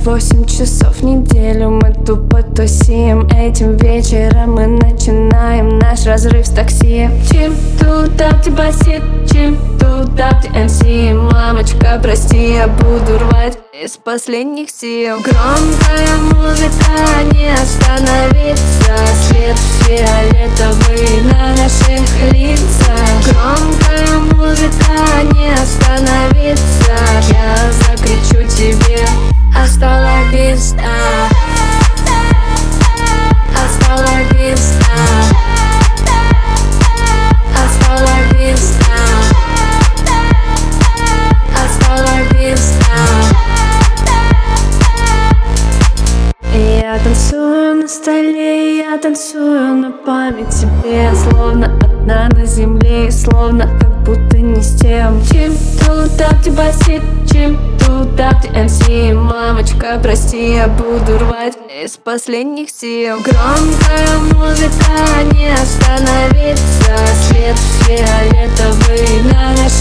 8 часов в неделю мы тупо тусим. Этим вечером мы начинаем наш разрыв с такси. Чим туда, где басит, чим туда, где МС. Мамочка, прости, я буду рвать из последних сил. Громкая музыка, не остановится. Свет фиолетовый на наших лицах. Громкая музыка, не остановится. Я закричу тебе: hasta la vista, hasta la vista, hasta la vista, hasta la vista. Я танцую на столе, я танцую на память тебе. Словно одна на земле, словно как будто не с тем. Чим туда, где басит, чим туда, где МС. Мамочка, прости, я буду рвать из последних сил. Громкая музыка, не остановится. Свет фиолетовый на наших